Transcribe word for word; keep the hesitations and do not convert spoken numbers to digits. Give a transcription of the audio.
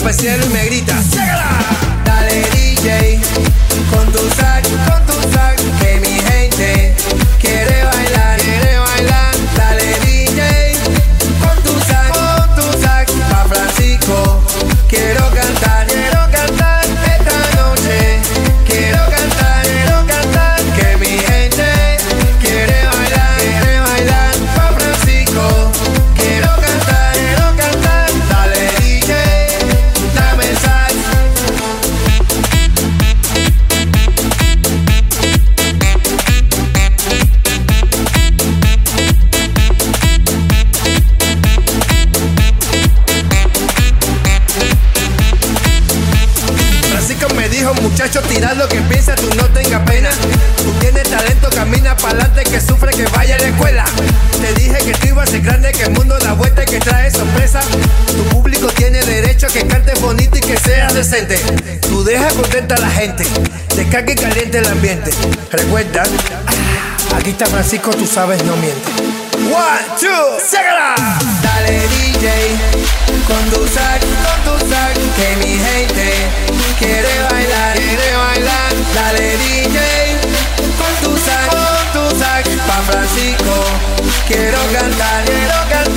para el cielo y me grita, ¡ságala! Dale D J, con tu sac, con tu sac, que mi gente quiere bailar, quiere bailar. Dale D J, con tu sac, con tu sac, pa' Francisco, quiero cantar, quiero cantar esta noche, quiero cantar, quiero cantar, que mi gente quiere bailar, quiere bailar, pa' Francisco, quiero cantar, quiero cantar. Dale D J, dame el sax. Francisco me dijo, muchacho, tira lo que piensas, tú no tengas pena. Tú tienes talento, camina pa'lante, que sufre, que vaya a la escuela. Te dije que tú ibas a ser grande, que el mundo da vuelta y que trae sorpresa. Tu público tiene derecho a que cantes bonito y que seas decente. Tú dejas contenta a la gente, descarga y caliente el ambiente. Recuerda, aquí está Francisco, tú sabes, no miente. One, two, ¡ságala! Dale D J, con tu sac, con tu sac, que mi gente quiere bailar, quiere bailar. Dale D J, con tu sac, con tu sac, pa' Francisco, quiero cantar, quiero cantar.